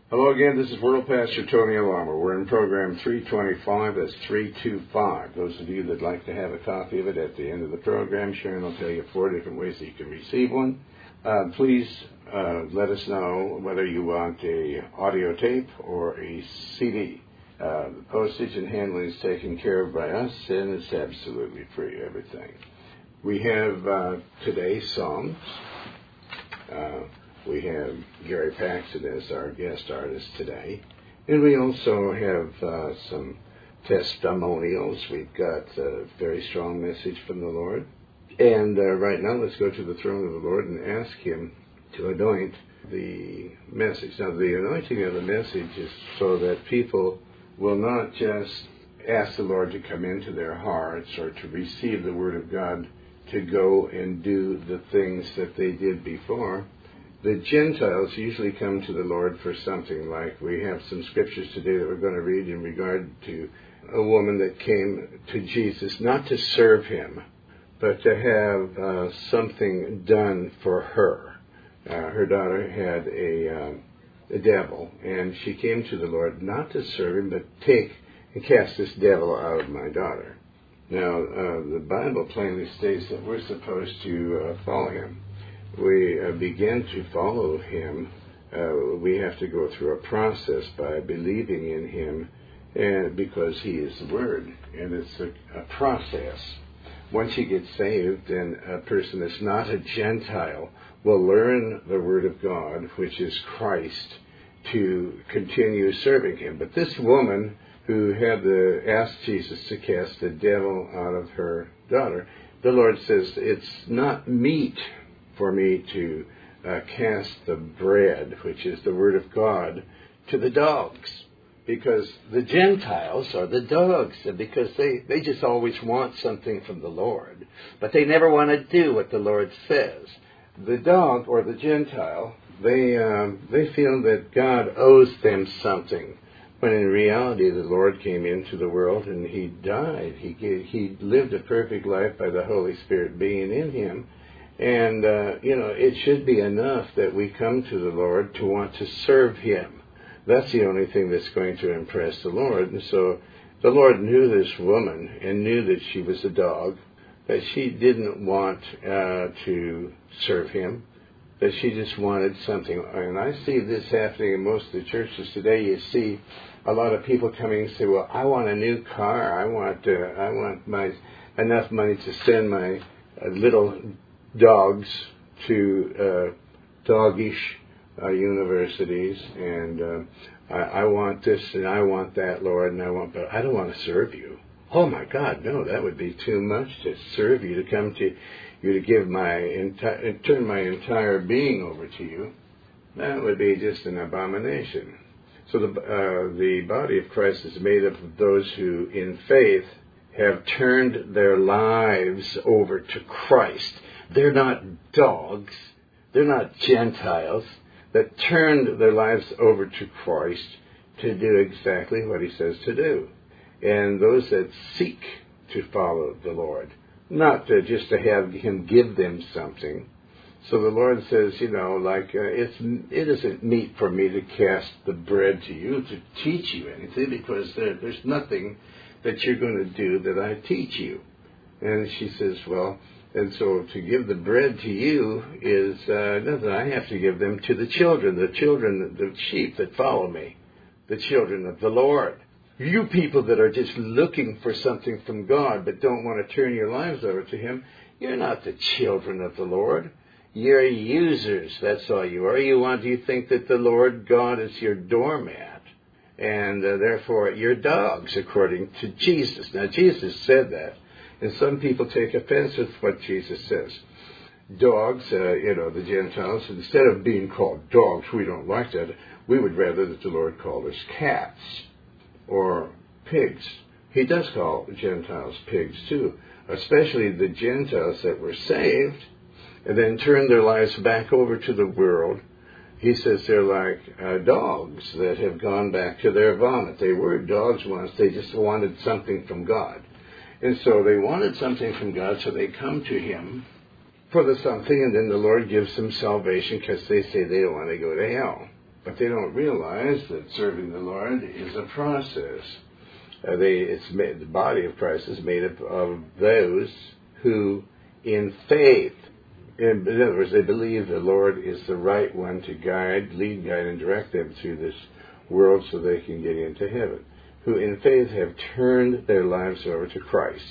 Hello again, this is World Pastor Tony Alarma. We're in program 325, that's 325. Those of you that like to have a copy of it at the end of the program, Sharon will tell you 4 different ways that you can receive one. Please let us know whether you want a audio tape or a CD. The postage and handling is taken care of by us, and it's absolutely free, everything. We have today Psalms. We have Gary Paxton as our guest artist today. And we also have some testimonials. We've got a very strong message from the Lord. And right now, let's go to the throne of the Lord and ask Him to anoint the message. Now, the anointing of the message is so that people will not just ask the Lord to come into their hearts or to receive the Word of God to go and do the things that they did before. The Gentiles usually come to the Lord for something, like we have some scriptures today that we're going to read in regard to a woman that came to Jesus not to serve Him, but to have something done for her. Her daughter had a devil, and she came to the Lord not to serve Him, but take and cast this devil out of my daughter. Now, the Bible plainly states that we're supposed to follow Him. We begin to follow Him. We have to go through a process by believing in Him, and because He is the Word, and it's a process. Once you get saved, then a person that's not a Gentile will learn the Word of God, which is Christ, to continue serving Him. But this woman who had asked Jesus to cast the devil out of her daughter, the Lord says, it's not meet for me to cast the bread, which is the Word of God, to the dogs. Because the Gentiles are the dogs, because they just always want something from the Lord. But they never want to do what the Lord says. The dog, or the Gentile, they feel that God owes them something. When in reality, the Lord came into the world and He died. He lived a perfect life by the Holy Spirit being in Him. And, it should be enough that we come to the Lord to want to serve Him. That's the only thing that's going to impress the Lord. And so the Lord knew this woman and knew that she was a dog, that she didn't want to serve Him, that she just wanted something. And I see this happening in most of the churches today. You see a lot of people coming and say, well, I want a new car. I want enough money to send my little dogs to doggish universities, and I want this and I want that, Lord, but I don't want to serve You. Oh my God, no, that would be too much to serve You, to come to You, to give turn my entire being over to You. That would be just an abomination. So the body of Christ is made up of those who, in faith, have turned their lives over to Christ. They're not dogs. They're not Gentiles that turned their lives over to Christ to do exactly what He says to do. And those that seek to follow the Lord, not just to have Him give them something. So the Lord says, it isn't meet for me to cast the bread to you, to teach you anything, because there's nothing that you're going to do that I teach you. And she says, well, and so to give the bread to you is nothing. I have to give them to the children, the sheep that follow me, the children of the Lord. You people that are just looking for something from God but don't want to turn your lives over to Him, you're not the children of the Lord. You're users. That's all you are. You think that the Lord God is your doormat, and therefore you're dogs, according to Jesus. Now, Jesus said that. And some people take offense with what Jesus says. Dogs, the Gentiles, instead of being called dogs, we don't like that. We would rather that the Lord called us cats or pigs. He does call Gentiles pigs too, especially the Gentiles that were saved and then turned their lives back over to the world. He says they're like dogs that have gone back to their vomit. They were dogs once. They just wanted something from God. And so they wanted something from God, so they come to Him for the something, and then the Lord gives them salvation because they say they don't want to go to hell. But they don't realize that serving the Lord is a process. The body of Christ is made up of those who, in faith, in other words, they believe the Lord is the right one to lead, guide, and direct them through this world so they can get into heaven, who in faith have turned their lives over to Christ,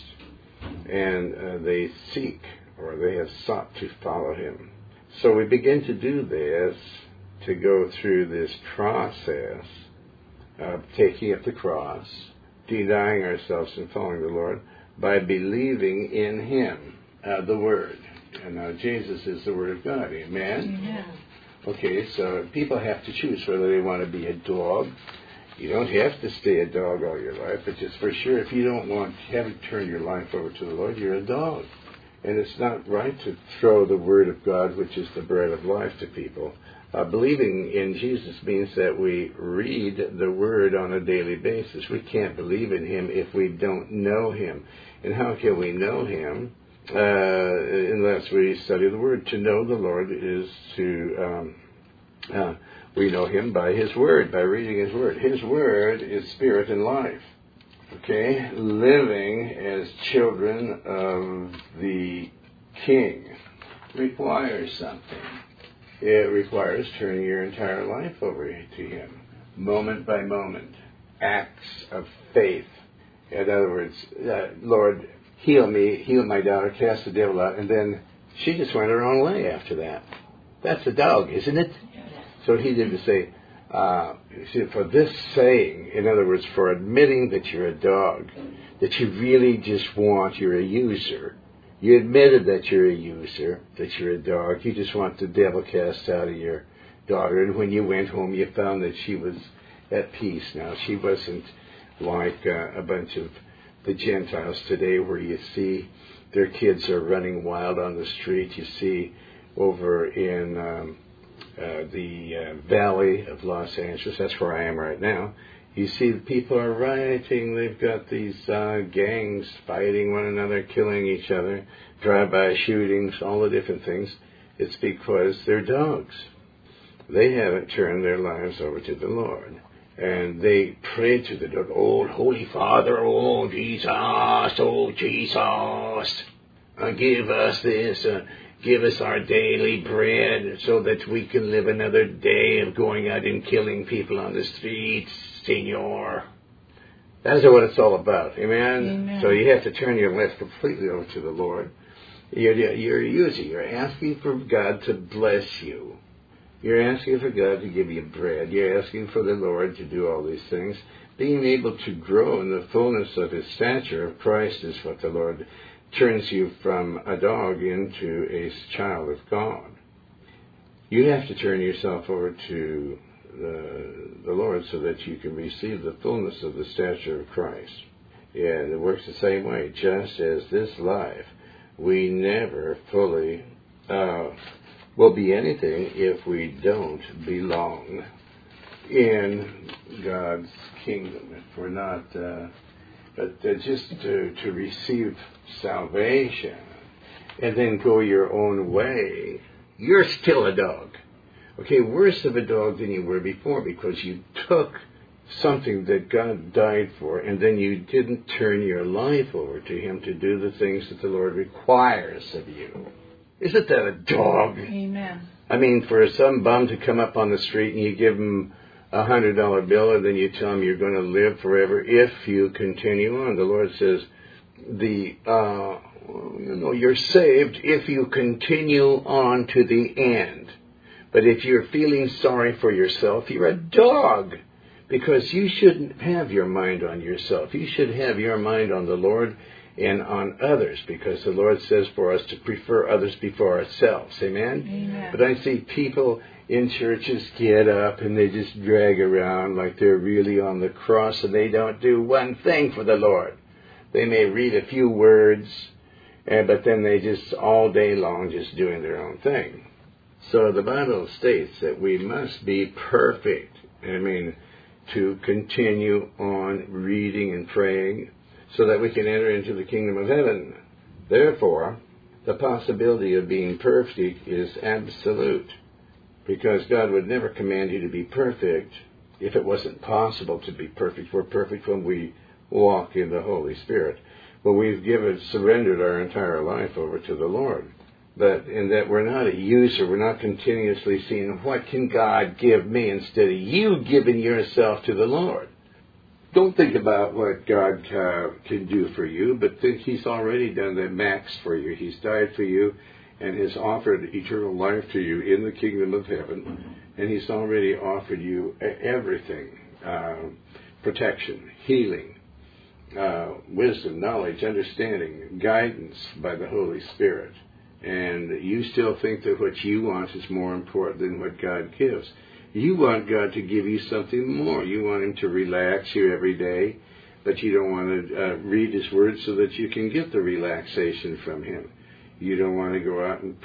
and they seek, or they have sought to follow Him. So we begin to do this, to go through this process of taking up the cross, denying ourselves and following the Lord, by believing in Him, the Word. And now Jesus is the Word of God. Amen? Amen. Okay, so people have to choose whether they want to be a dog. You don't have to stay a dog all your life, but just for sure, if you haven't turned your life over to the Lord, you're a dog. And it's not right to throw the Word of God, which is the bread of life, to people. Believing in Jesus means that we read the Word on a daily basis. We can't believe in Him if we don't know Him. And how can we know Him? Unless we study the Word. To know the Lord is to, we know Him by His Word, by reading His Word. His Word is spirit and life. Okay? Living as children of the King requires something. It requires turning your entire life over to Him, moment by moment. Acts of faith. In other words, Lord, heal me, heal my daughter, cast the devil out, and then she just went her own way after that. That's a dog, isn't it? Yes. So He did to say, for this saying, in other words, for admitting that you're a dog, that you really just you're a user. You admitted that you're a user, that you're a dog. You just want the devil cast out of your daughter. And when you went home, you found that she was at peace now. She wasn't like a bunch of the Gentiles today where you see their kids are running wild on the street. You see over in the valley of Los Angeles, that's where I am right now, you see the people are rioting. They've got these gangs fighting one another, killing each other, drive-by shootings, all the different things. It's because they're dogs. They haven't turned their lives over to the Lord. And they pray to the dog, "Oh, Holy Father, oh, Jesus, give us this, give us our daily bread so that we can live another day of going out and killing people on the streets, Senor." That's what it's all about. Amen? Amen. So you have to turn your life completely over to the Lord. You're a user. You're asking for God to bless you. You're asking for God to give you bread. You're asking for the Lord to do all these things. Being able to grow in the fullness of His stature of Christ is what the Lord turns you from a dog into a child of God. You have to turn yourself over to the Lord so that you can receive the fullness of the stature of Christ. Yeah, it works the same way. Just as this life, we never fully will be anything if we don't belong in God's kingdom. If we're not, just to receive salvation and then go your own way, you're still a dog. Okay, worse of a dog than you were before, because you took something that God died for and then you didn't turn your life over to Him to do the things that the Lord requires of you. Isn't that a dog? Amen. I mean, for some bum to come up on the street and you give him a $100 bill and then you tell him you're going to live forever if you continue on. The Lord says, you're saved if you continue on to the end. But if you're feeling sorry for yourself, you're a dog. Because you shouldn't have your mind on yourself. You should have your mind on the Lord and on others, because the Lord says for us to prefer others before ourselves. Amen? Amen. But I see people in churches get up and they just drag around like they're really on the cross, and they don't do one thing for the Lord. They may read a few words, but then they just all day long just doing their own thing. So the Bible states that we must be perfect. I mean, to continue on reading and praying so that we can enter into the kingdom of heaven. Therefore, the possibility of being perfect is absolute. Because God would never command you to be perfect if it wasn't possible to be perfect. We're perfect when we walk in the Holy Spirit. When we've surrendered our entire life over to the Lord. But in that we're not a user, we're not continuously seeing, what can God give me, instead of you giving yourself to the Lord. Don't think about what God can do for you, but think He's already done the max for you. He's died for you and has offered eternal life to you in the kingdom of heaven. And He's already offered you everything, protection, healing, wisdom, knowledge, understanding, guidance by the Holy Spirit. And you still think that what you want is more important than what God gives. You want God to give you something more. You want Him to relax you every day, but you don't want to read His Word so that you can get the relaxation from Him. You don't want to go out and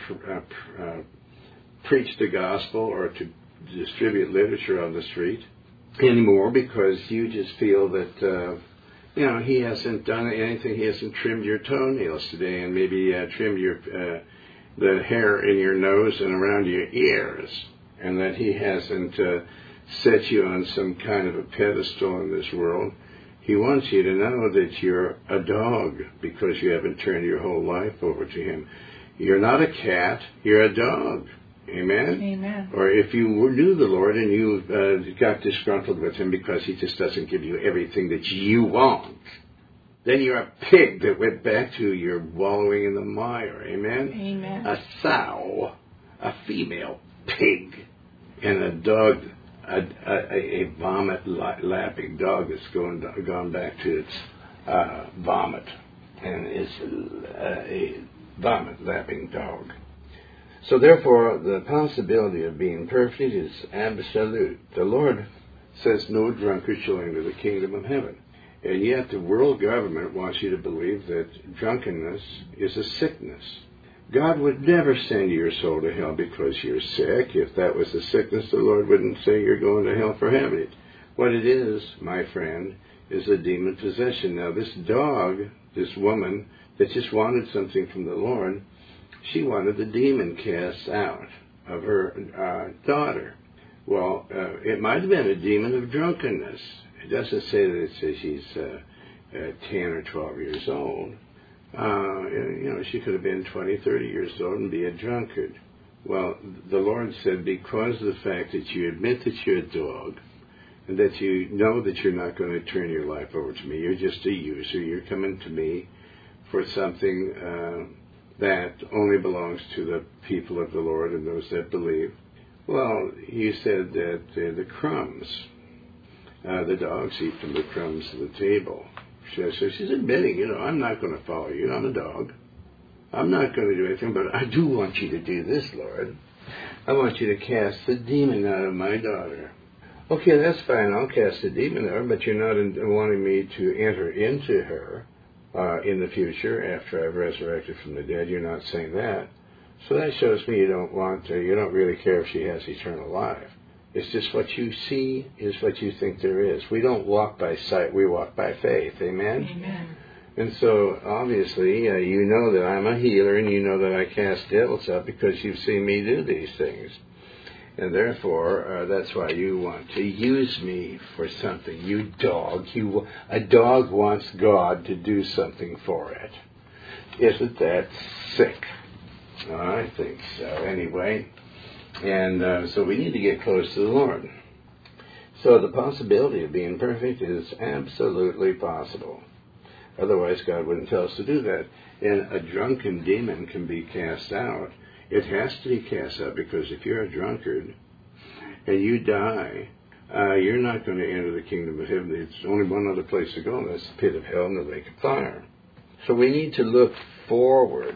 preach the gospel or to distribute literature on the street anymore because you just feel that He hasn't done anything. He hasn't trimmed your toenails today, and maybe trimmed the hair in your nose and around your ears, and that He hasn't set you on some kind of a pedestal in this world. He wants you to know that you're a dog because you haven't turned your whole life over to Him. You're not a cat, you're a dog. Amen? Amen. Or if you knew the Lord and you got disgruntled with Him because He just doesn't give you everything that you want, then you're a pig that went back to your wallowing in the mire. Amen? Amen. A sow, a female pig, and a dog, a vomit-lapping dog that's gone back to its vomit, and is a vomit-lapping dog. So therefore, the possibility of being perfect is absolute. The Lord says no drunkard shall enter the kingdom of heaven. And yet the world government wants you to believe that drunkenness is a sickness. God would never send your soul to hell because you're sick. If that was a sickness, the Lord wouldn't say you're going to hell for having it. What it is, my friend, is a demon possession. Now this dog, this woman that just wanted something from the Lord, she wanted the demon cast out of her daughter. Well, it might have been a demon of drunkenness. It doesn't say that it says she's 10 or 12 years old. She could have been 20, 30 years old and be a drunkard. Well, the Lord said, because of the fact that you admit that you're a dog, and that you know that you're not going to turn your life over to me, you're just a user, you're coming to me for something that only belongs to the people of the Lord and those that believe. Well, He said that the crumbs, the dogs eat from the crumbs of the table. So she's admitting, I'm not going to follow you. I'm a dog. I'm not going to do anything, but I do want you to do this, Lord. I want you to cast the demon out of my daughter. Okay, that's fine. I'll cast the demon out, but you're not wanting me to enter into her in the future after I've resurrected from the dead. You're not saying that. So that shows me you don't really care if she has eternal life. It's just what you see is what you think there is. We don't walk by sight, we walk by faith. Amen? Amen. And so, obviously, you know that I'm a healer and you know that I cast devils out because you've seen me do these things. And therefore, that's why you want to use me for something. You dog. A dog wants God to do something for it. Isn't that sick? I think so, anyway. And so we need to get close to the Lord. So the possibility of being perfect is absolutely possible. Otherwise, God wouldn't tell us to do that. And a drunken demon can be cast out. It has to be cast out because if you're a drunkard and you die, you're not going to enter the kingdom of heaven. There's only one other place to go, and that's the pit of hell and the lake of fire. So we need to look forward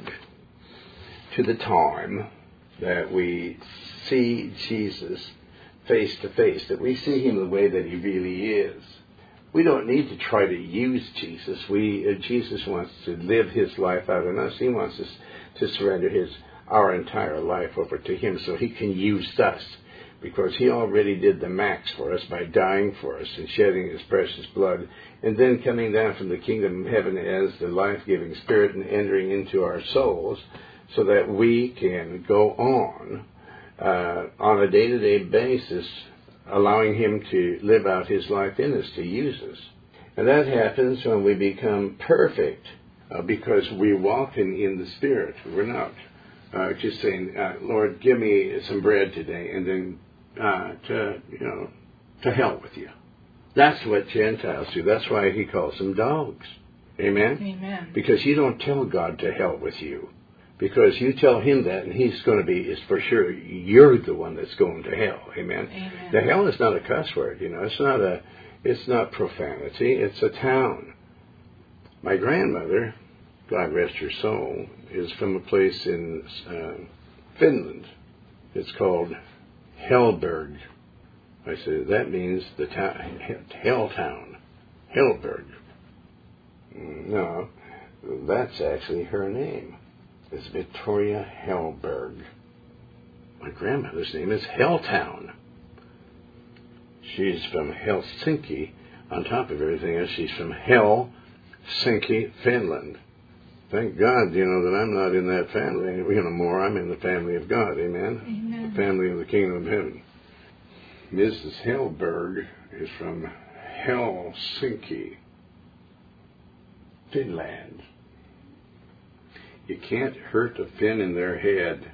to the time that we see Jesus face to face, that we see Him the way that He really is. We don't need to try to use Jesus. Jesus wants to live His life out in us. He wants us to surrender our entire life over to Him so He can use us, because He already did the max for us by dying for us and shedding His precious blood, and then coming down from the kingdom of heaven as the life-giving Spirit and entering into our souls so that we can go on on a day-to-day basis, allowing him to live out his life in us, to use us. And that happens when we become perfect, because we walk in the Spirit. We're not just saying, Lord, give me some bread today, and then to hell with you. That's what Gentiles do. That's why he calls them dogs. Amen? Amen. Because you don't tell God to hell with you. Because you tell him that, and he's going to be, is for sure, you're the one that's going to hell. Amen? Amen. The hell is not a cuss word, It's not profanity. It's a town. My grandmother, God rest her soul, is from a place in Finland. It's called Hellberg. I said, that means the town, hell town. Hellberg. No, that's actually her name. It's Victoria Hellberg. My grandmother's name is Helltown. She's from Helsinki. On top of everything else, she's from Helsinki, Finland. Thank God, that I'm not in that family more. I'm in the family of God, amen? Amen. The family of the kingdom of heaven. Mrs. Hellberg is from Helsinki, Finland. You can't hurt a Finn in their head.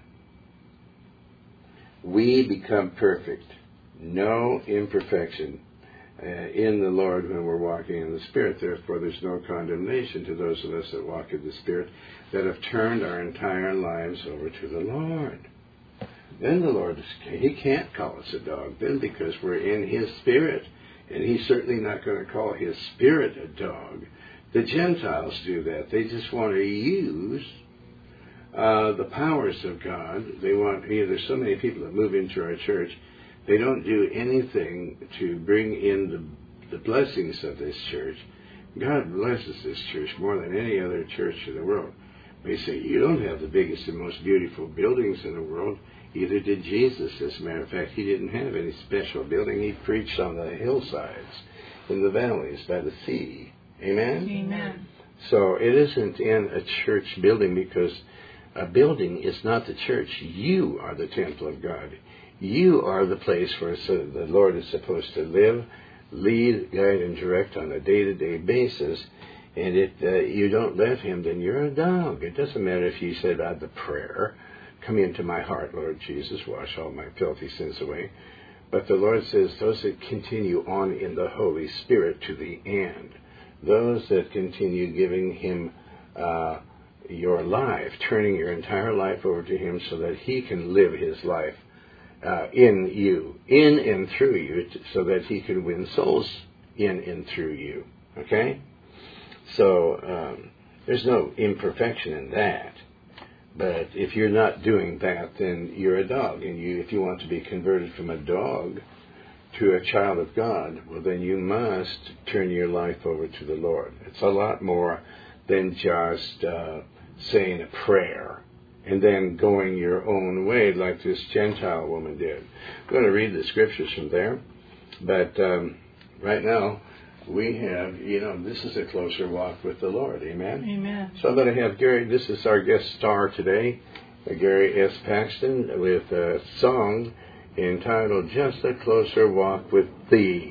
We become perfect. No imperfection in the Lord when we're walking in the Spirit. Therefore, there's no condemnation to those of us that walk in the Spirit, that have turned our entire lives over to the Lord. Then the Lord, he can't call us a dog then, because we're in his Spirit. And he's certainly not going to call his Spirit a dog. The Gentiles do that. They just want to use the powers of God. They want, there's so many people that move into our church, they don't do anything to bring in the blessings of this church. God blesses this church more than any other church in the world. They say, you don't have the biggest and most beautiful buildings in the world. Either did Jesus. As a matter of fact, he didn't have any special building. He preached on the hillsides, in the valleys, by the sea. Amen? Amen. So it isn't in a church building, because a building is not the church. You are the temple of God. You are the place where the Lord is supposed to live, lead, guide, and direct on a day-to-day basis. And if you don't let him, then you're a dog. It doesn't matter if you said the prayer, come into my heart, Lord Jesus, wash all my filthy sins away. But the Lord says those that continue on in the Holy Spirit to the end, those that continue giving him your life, turning your entire life over to him so that he can live his life in you, in and through you, so that he can win souls in and through you. Okay? So there's no imperfection in that. But if you're not doing that, then you're a dog. And if you want to be converted from a dog to a child of God, well, then you must turn your life over to the Lord. It's a lot more than just saying a prayer and then going your own way like this Gentile woman did. I'm going to read the scriptures from there. But right now, we have, this is a closer walk with the Lord. Amen? Amen. So I'm going to have Gary, this is our guest star today, Gary S. Paxton, with a song entitled Just a Closer Walk with Thee.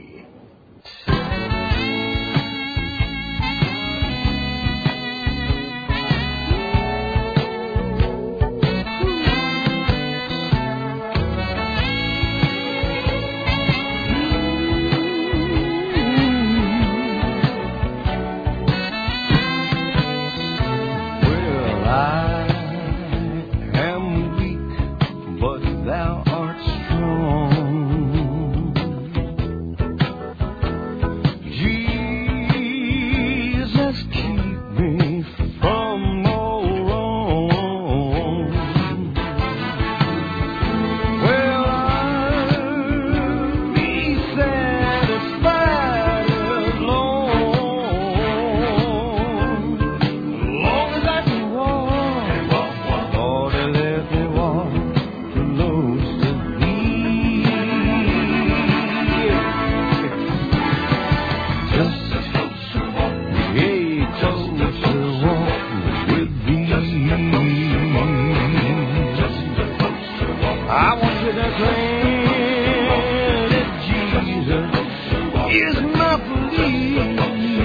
is my belief.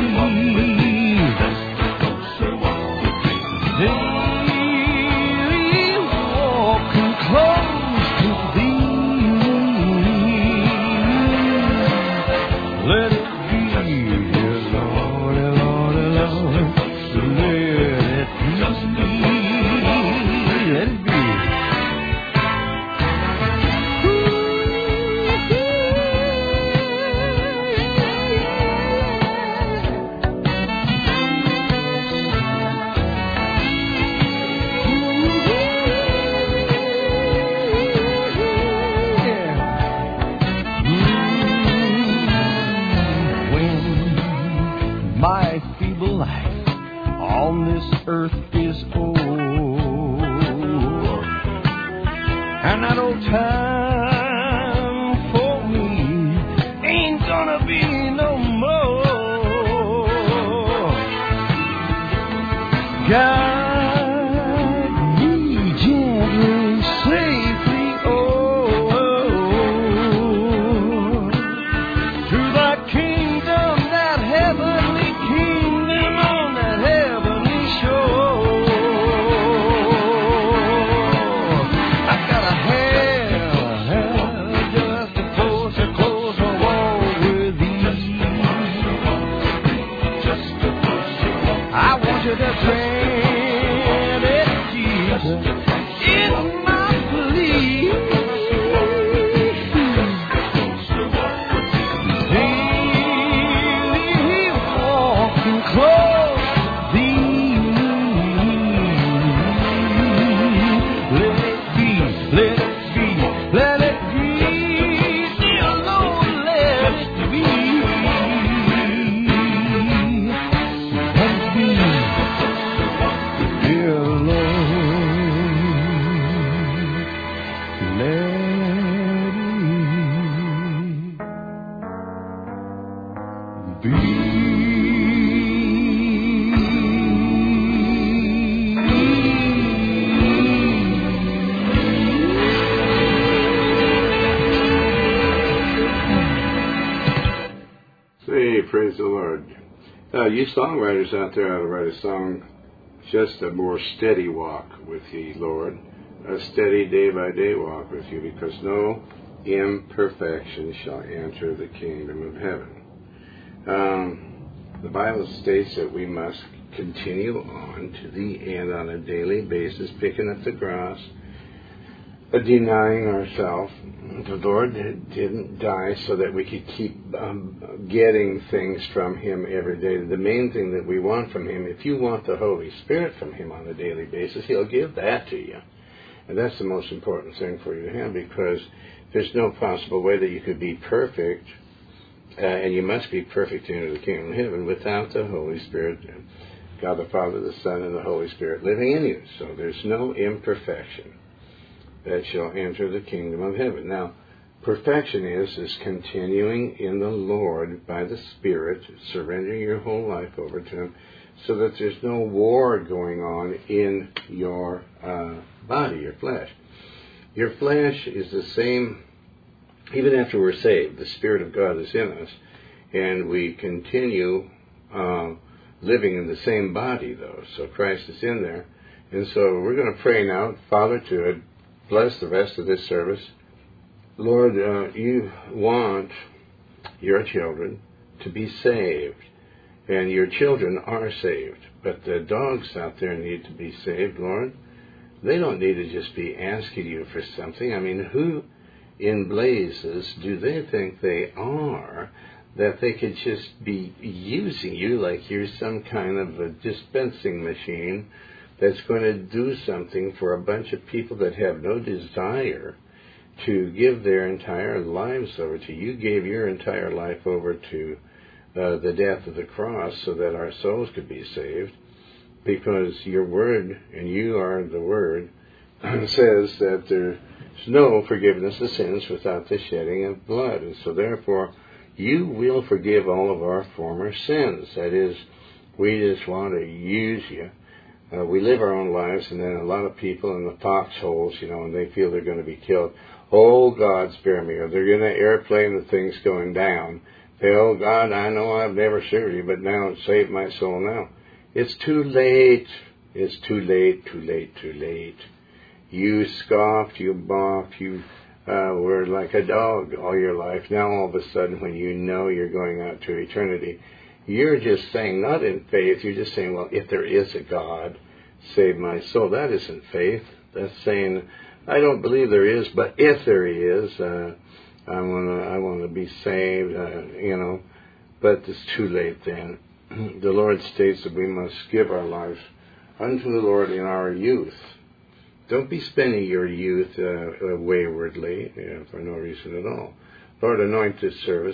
Daily walking close to thee. Let it be, dear Lord, Lord, Lord. Let it be. Let it be. My feeble life on this earth is o'er, and that old time for me ain't gonna be no more. Guide me gently, safely, to thy kingdom, that heavenly kingdom on that heavenly shore. I gotta have just a closer walk with thee. I want you to send it, Jesus, in my plea. Daily walking close to thee. Let it be, let it be, let it be, dear Lord, let it be. Let it be, dear Lord, let it be. Say, praise the Lord. You songwriters out there ought to write a song, just a more steady walk with the Lord, a steady day-by-day walk with you, because no imperfection shall enter the kingdom of heaven. The Bible states that we must continue on to the end on a daily basis, picking up the cross, denying ourselves. The Lord didn't die so that we could keep getting things from Him every day. The main thing that we want from Him, if you want the Holy Spirit from Him on a daily basis, He'll give that to you. And that's the most important thing for you to have, because there's no possible way that you could be perfect, and you must be perfect to enter the kingdom of heaven without the Holy Spirit, God the Father, the Son, and the Holy Spirit living in you. So there's no imperfection that shall enter the kingdom of heaven. Now, perfection is continuing in the Lord by the Spirit, surrendering your whole life over to Him, so that there's no war going on in your body, your flesh. Your flesh is the same, even after we're saved. The Spirit of God is in us, and we continue living in the same body, though. So Christ is in there. And so we're going to pray now, Father, to bless the rest of this service. Lord, you want your children to be saved, and your children are saved. But the dogs out there need to be saved, Lord. They don't need to just be asking you for something. I mean, who in blazes do they think they are that they could just be using you like you're some kind of a dispensing machine that's going to do something for a bunch of people that have no desire to give their entire lives over to you? You gave your entire life over to the death of the cross so that our souls could be saved, because your word, and you are the word, says that there's no forgiveness of sins without the shedding of blood. And so therefore, you will forgive all of our former sins. That is, we just want to use you. We live our own lives, and then a lot of people in the foxholes, and they feel they're going to be killed. Oh, God, spare me. Or they're in an airplane, the thing's going down. Say, oh God, I know I've never served you, but now save my soul now. It's too late. It's too late, too late, too late. You scoffed, you balked, you were like a dog all your life. Now all of a sudden, when you know you're going out to eternity, you're just saying, not in faith, you're just saying, well, if there is a God, save my soul. That isn't faith. That's saying, I don't believe there is, but if there is, I want to be saved, but it's too late then. The Lord states that we must give our lives unto the Lord in our youth. Don't be spending your youth waywardly for no reason at all. Lord, anoint this service.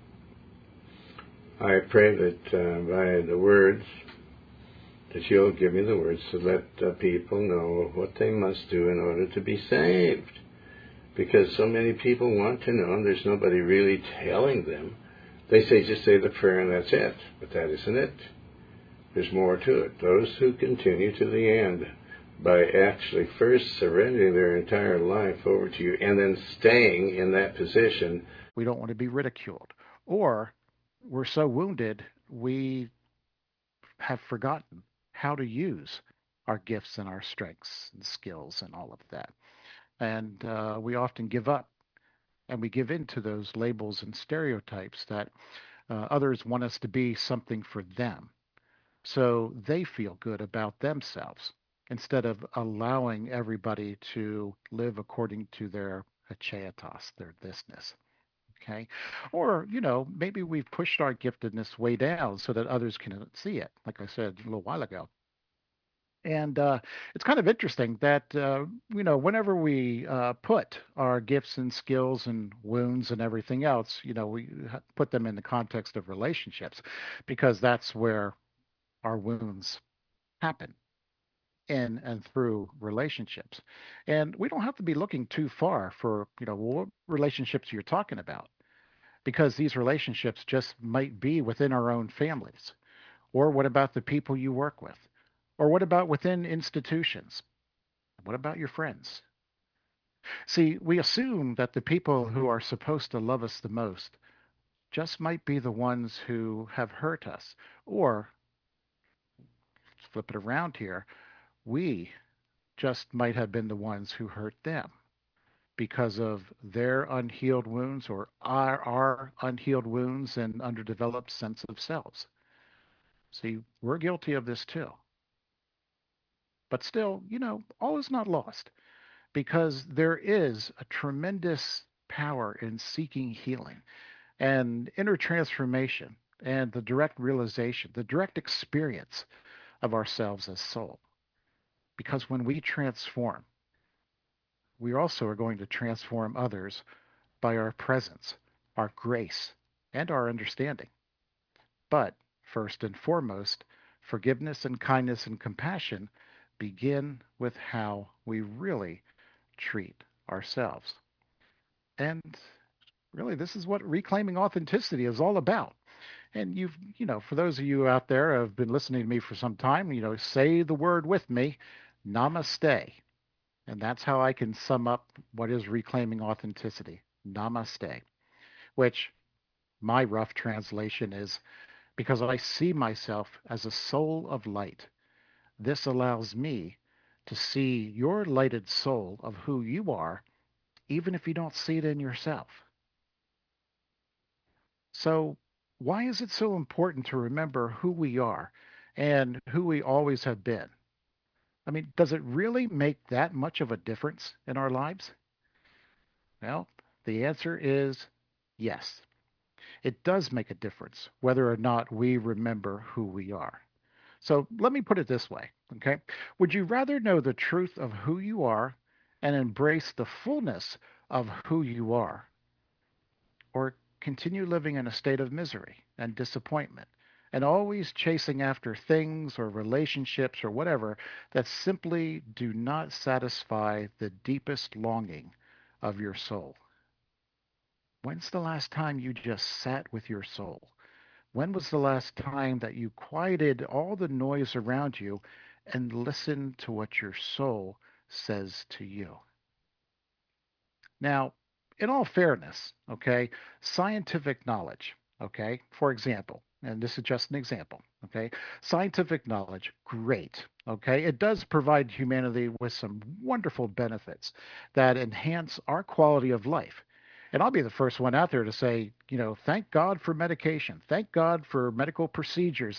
I pray that by the words, that you'll give me the words to let people know what they must do in order to be saved. Because so many people want to know, and there's nobody really telling them. They say, just say the prayer and that's it. But that isn't it. There's more to it. Those who continue to the end by actually first surrendering their entire life over to you and then staying in that position. We don't want to be ridiculed. Or we're so wounded, we have forgotten how to use our gifts and our strengths and skills and all of that. And we often give up and we give in to those labels and stereotypes that others want us to be something for them. So they feel good about themselves instead of allowing everybody to live according to their achaetos, their thisness. Okay. Or, maybe we've pushed our giftedness way down so that others can see it, like I said a little while ago. And it's kind of interesting that, whenever we put our gifts and skills and wounds and everything else, we put them in the context of relationships because that's where our wounds happen in and through relationships. And we don't have to be looking too far for, what relationships you're talking about because these relationships just might be within our own families. Or what about the people you work with? Or what about within institutions? What about your friends? See, we assume that the people who are supposed to love us the most just might be the ones who have hurt us. Or, let's flip it around here, we just might have been the ones who hurt them because of their unhealed wounds or our unhealed wounds and underdeveloped sense of selves. See, we're guilty of this too. But still, all is not lost because there is a tremendous power in seeking healing and inner transformation and the direct realization, the direct experience of ourselves as soul. Because when we transform, we also are going to transform others by our presence, our grace, and our understanding. But first and foremost, forgiveness and kindness and compassion begin with how we really treat ourselves. And really, this is what reclaiming authenticity is all about. And for those of you out there who have been listening to me for some time, say the word with me, namaste. And that's how I can sum up what is reclaiming authenticity. Namaste, which my rough translation is because I see myself as a soul of light. This allows me to see your lighted soul of who you are, even if you don't see it in yourself. So, why is it so important to remember who we are and who we always have been? I mean, does it really make that much of a difference in our lives? Well, the answer is yes. It does make a difference whether or not we remember who we are. So let me put it this way, okay? Would you rather know the truth of who you are and embrace the fullness of who you are, or continue living in a state of misery and disappointment and always chasing after things or relationships or whatever that simply do not satisfy the deepest longing of your soul? When's the last time you just sat with your soul? When was the last time that you quieted all the noise around you and listened to what your soul says to you? Now, in all fairness, okay, scientific knowledge Okay. For example, and this is just an example. Okay. Scientific knowledge, great. Okay. It does provide humanity with some wonderful benefits that enhance our quality of life. And I'll be the first one out there to say, thank God for medication. Thank God for medical procedures